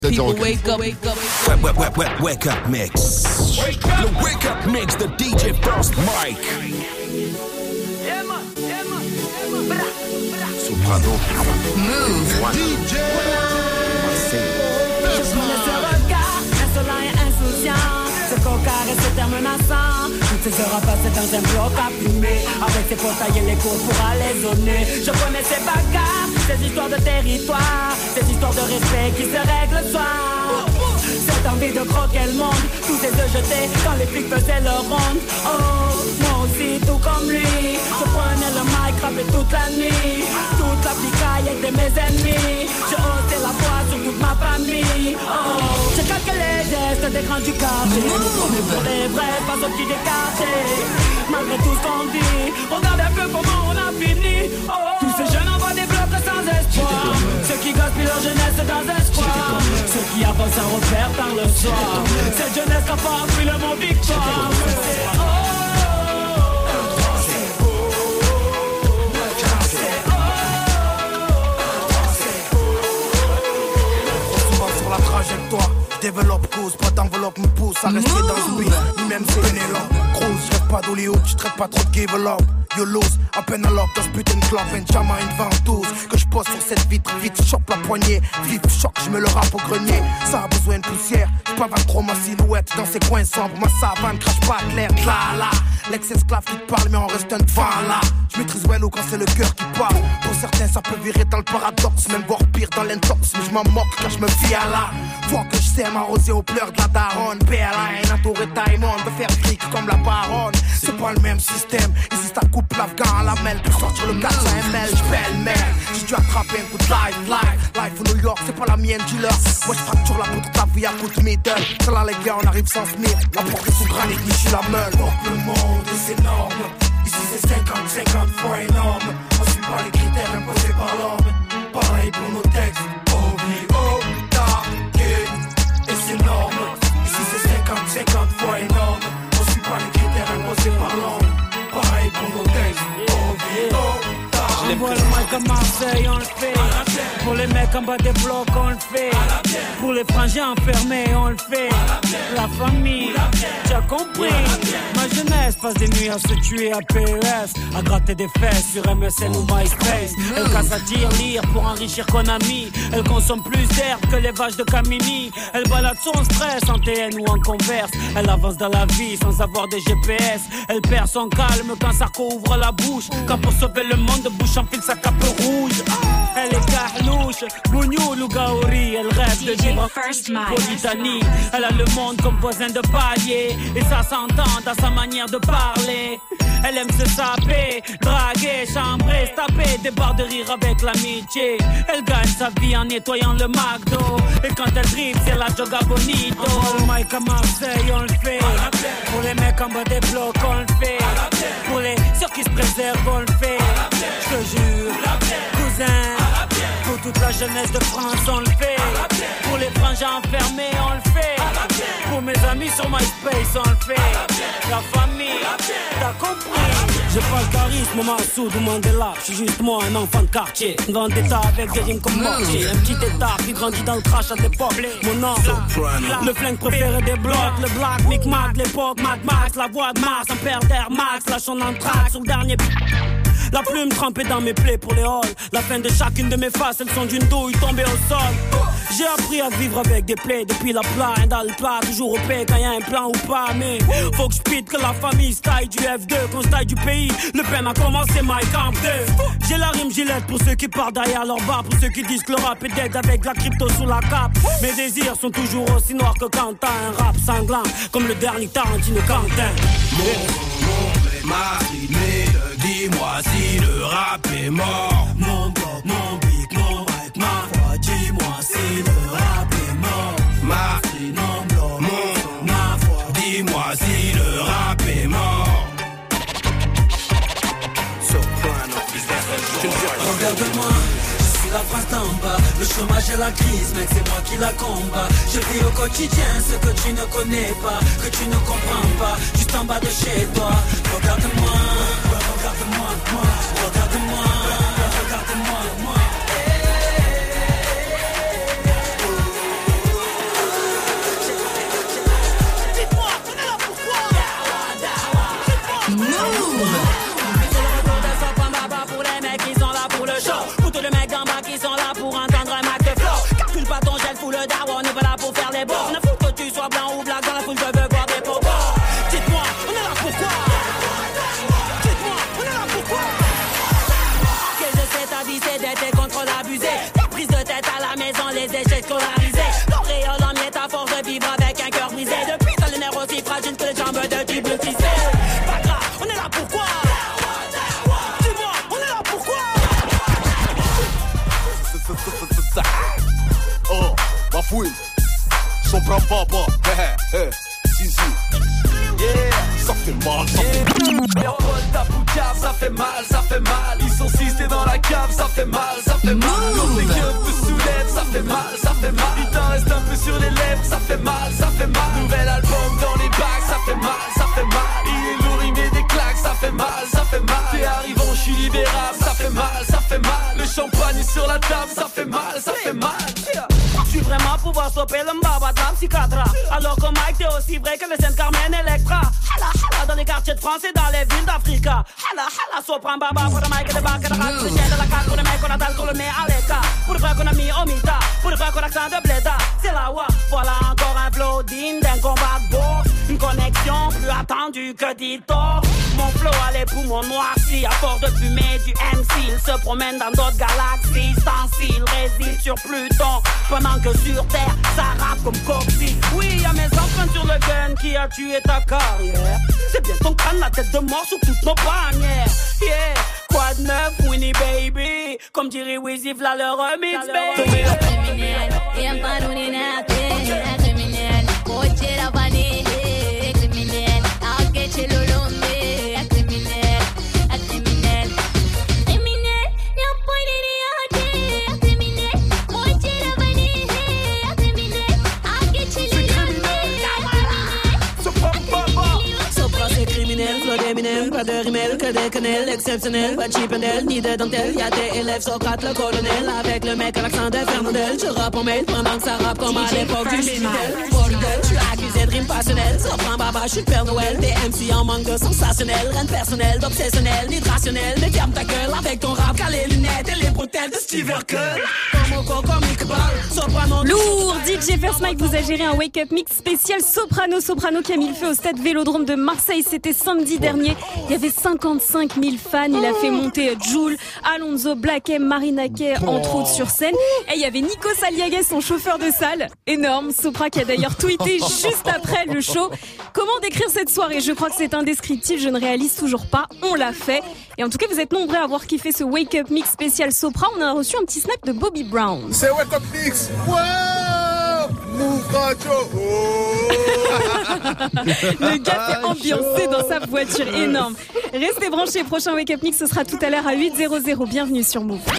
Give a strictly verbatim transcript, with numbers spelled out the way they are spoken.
People wake up, wake up, wake up, wake, wake, wake up mix. Wake up. The wake up mix, the D J First Mike. Yeah, man, yeah, man, yeah, man. Soprano. Move. One. D J. Je connais ce regard, insolent et insouciant. Ce cocard et ce terme menaçant. Toutes ces heures à passer dans un bloc à fumer. Avec ses portails et les cours pour aller zoner. Je connais ces bagarres, ces histoires de territoire. Ces histoires de respect qui se règlent le soir. Cette envie de croquer le monde. Tous ces œufs jetés quand les flics faisaient leur ronde. Oh, moi aussi tout comme lui. Je prenais le mic, rappelais toute la nuit. Toute la picaille était mes ennemis. Je haussais la voix sur toute ma famille. Oh, j'ai calqué les gestes des grands du quartier. Mais pour les vrais, pas au petit décarté. Malgré tout ce qu'on dit, regarde un peu comment on a fini. Oh, tous ces jeunes envoient des blocs sans espoir. Ceux qui gaspillent leur jeunesse dans un square. Ceux qui avancent sans repère par le soir. Cette jeunesse n'a pas appris le mot victoire. Oh, la trajectoire, développe cause, pas d'enveloppe me pousse à rester dans ce beat, ni même c'est Pénélope. Cruz, je rêve pas d'Hollywood, je traite pas trop de give up. You lose, à peine à l'op dans ce putain de club, un diamant, une ventouse. Que je pose sur cette vitre, vite, chope la poignée. Vif, choc, je me le rappe au grenier. Ça a besoin de poussière, je pavane trop ma silhouette dans ces coins sombres. Ma savane crache pas de l'air, là là. L'ex-esclave qui te parle, mais on reste un devant là. Je maîtrise well ou quand c'est le cœur qui parle. Pour certains, ça peut virer dans le paradoxe, même voire pire dans l'intox. Mais je m'en moque quand je me fie à là. Faut que je sais m'arroser aux pleurs de la daronne. P L A, entouré Diamond, de faire fric comme la baronne. C'est pas le même système, ici ça coupe l'afghan à la mêle. Pour sortir le quatre cents millilitres, j'pelle-mêle. J'ai dû attraper un coup de life, life. Life au New York, c'est pas la mienne, dealer. Moi j'fracture la poutre, ta vie à coup de middle. C'est là les gars, on arrive sans se mire. La porte est sous granit, ni je suis la meule. Donc le monde est énorme. Ici c'est cinquante cinquante fois énorme. On suit pas les critères imposés par l'homme. Pareil pour nos textes. O V O, target. Et c'est énorme. Ici c'est cinquante cinquante fois énorme. On suit pas les critères imposés par l'homme. Pareil pour nos textes. O V O, target. Pour le mic à Marseille, on le fait. Pour les mecs en bas des blocs, on le fait. Pour les frangins enfermés, on le fait. La famille, tu as compris. Ma jeunesse passe des nuits à se tuer à P E S, à gratter des fesses sur M S N ou MySpace. Elle casse à dire, lire pour enrichir Konami. Elle consomme plus d'herbe que les vaches de Camini. Elle balade son stress en T N ou en Converse. Elle avance dans la vie sans avoir des G P S. Elle perd son calme quand Sarko ouvre la bouche. Quand pour sauver le monde, bouche enfile sa cape rouge. Elle est carlouche, bougnoul ou gaori. Elle rêve de vivre en Politanie. Elle a le monde comme voisin de palier. Et ça s'entend dans sa manière de parler. Elle aime se saper, draguer, chambrer, se taper des barres de rire avec l'amitié. Elle gagne sa vie en nettoyant le McDo. Et quand elle dribble, c'est la joga bonito. Pour le mic à Marseille, on le fait. Pour les mecs en bas des blocs, on le fait. Pour les ceux qui se préservent, on le fait. Je te jure, cousin. Pour toute la jeunesse de France, on le fait. Pour les frangins enfermés, on le fait. Pour mes amis sur MySpace, on le fait. La famille, t'as compris. J'ai pas le charisme, Massoud ou Mandela. J'suis juste moi, un enfant de quartier. Un grand état avec des rimes comme mortier. Un petit état qui grandit dans le crash à l'époque. Mon nom, le flingue préféré des blocs. Le black, Micmac, l'époque, Mad Max. La voix de Mars, un père d'Air Max. Lâche son entraque sur le dernier. La plume trempée dans mes plaies pour les halls. La fin de chacune de mes faces, elles sont d'une douille tombée au sol. J'ai appris à vivre avec des plaies depuis la plaine dans le plat, toujours au paix quand y'a un plan ou pas. Mais faut que je pite que la famille se taille du F deux, qu'on se taille du pays. Le peine a commencé, my camp deux. J'ai la rime gilette pour ceux qui partent derrière leur bar, pour ceux qui disent que le rap est dead avec la crypto sous la cape. Mes désirs sont toujours aussi noirs que quand t'as un rap sanglant, comme le dernier Tarantino Quentin. Mon, mon, Marie, mais dis-moi si le rap est mort. Mon bloc, mon beat, mon mic, ma foi, dis-moi si le rap est mort. Ma, mon bloc, mon, ma foi, dis-moi si le rap est mort. Soprano, regarde-moi. La France d'en bas, le chômage et la crise, mec c'est moi qui la combat. Je vis au quotidien ce que tu ne connais pas, que tu ne comprends pas, juste en bas de chez toi. Regarde-moi, regarde-moi, moi, regarde-moi, regarde-moi, moi. de daron, on est pas là pour faire les beaux. On a foutu que tu sois blanc ou black dans la foule, je veux voir des photos. Dites-moi, on est là pourquoi? Dites-moi, on est là pourquoi? Que je sais ta vie, c'est d'être des contrôles abusés. Ta prise de tête à la maison, les échecs scolarisés. L'auréole en miettes à force de vivre avec un cœur brisé. Depuis t'as le nerf aussi fragile que les jambes de type tissé. Pas grave, on est là pourquoi? Dis-moi, on est là pourquoi? Oh, ma fouille, Sopra Papa, hé hé, Zizi. Yeah, ça fait mal, ça fait mal. En mode tapoucave, ça fait mal, ça fait mal. Ils sont six, t'es dans la cave, ça fait mal, ça fait mal. Quand tes keufs te soulèvent, ça fait mal, ça fait mal. Il t'en reste un peu sur les lèvres, ça fait mal, ça fait mal. Nouvel album dans les bacs, ça fait mal, ça fait mal. Il est lourd, il met des claques, ça fait mal, ça fait mal. T'es arrivant, je suis libérable, ça fait mal, ça fait mal. Le champagne est sur la table, ça fait mal, ça fait mal. Tu veux vraiment pouvoir stopper le mbaba de la psychiatra. Alors que Mike, t'es aussi vrai que le Saint-Carmen Electra. Hala hala dans les quartiers de France et dans les villes d'Africa. Hala hala Sopra Baba pour le Mike et le bac et le rap. Pour les chaînes de la carte, pour les mecs qu'on attend, qu'on le met à l'écart. Pour les frères qu'on a mis au mita, pour les frères qu'on a accent de bléda. C'est la wa, voilà encore un flow digne d'un combat de boxe. Une connexion plus attendue que Dito. Mon flow a les poumons noircis. À force de fumer du M C, il se promène dans d'autres galaxies. Sensible, réside sur Pluton. Pendant que sur Terre, ça rappe comme Coxy. Oui, y'a mes empreintes sur le gun qui a tué ta carrière. C'est bien ton crâne, la tête de mort sur toutes nos bannières. Yeah, quoi de neuf, Winnie Baby. Comme dirait Wizzy, v'là le remix, baby. Criminel, y'a pas d'unité, criminel. Coche la vanille, criminel. Aunque che lo lombe, criminel, criminel. Criminel, y'a pas d'unité, criminel. Coche la vanille, criminel. Aunque che lo lombe, Sopra Baba. Sopra c'est criminel, flow d'Eminem, pas de rimel, que des quenelles, exceptionnel, pas de chipendel, ni de dentelle. Y'a des élèves Socrate, le colonel, avec le mec à l'accent de Fernandel. Je rappe en mail pendant que ça rappe comme à l'époque du Minitel. Bordel, je suis accusé de rime passionnelle. Sopra Baba, je suis Père Noël, des M C en manque de sensationnel. Reine personnelle, d'obsessionnel, ni de rationnel. Mais ferme ta gueule avec ton rap, car les lunettes et les bretelles de Steve Urkel. Lourd, D J First Mike vous a géré un wake-up mix spécial Soprano. Soprano qui a mis le feu au stade Vélodrome de Marseille. C'était samedi dernier. Il y avait cinquante-cinq mille fans. Il a fait monter Jul, Alonso, Black M, Marina Kaye, entre autres sur scène. Et il y avait Nico Saliaga, son chauffeur de salle. Énorme. Sopra qui a d'ailleurs tweeté juste après le show. Comment décrire cette soirée? Je crois que c'est indescriptible. Je ne réalise toujours pas. On l'a fait. Et en tout cas, vous êtes nombreux à avoir kiffé ce wake-up mix spécial Sopra. On a reçu un petit snap de Bobby Brown. C'est Wake Up Mix. Wow, Move Radio. Oh. Le gars fait ambiancer dans sa voiture, énorme. Restez branchés, prochain Wake Up Mix, ce sera tout à l'heure à huit heures. Bienvenue sur Move.